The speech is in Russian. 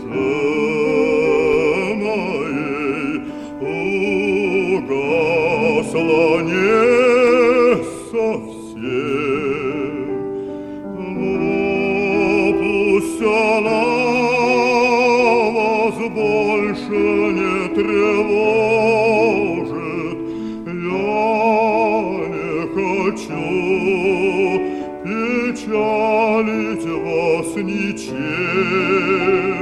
моей угасла не совсем, но пусть она вас больше не тревожит. Я не хочу печалить вас ничем.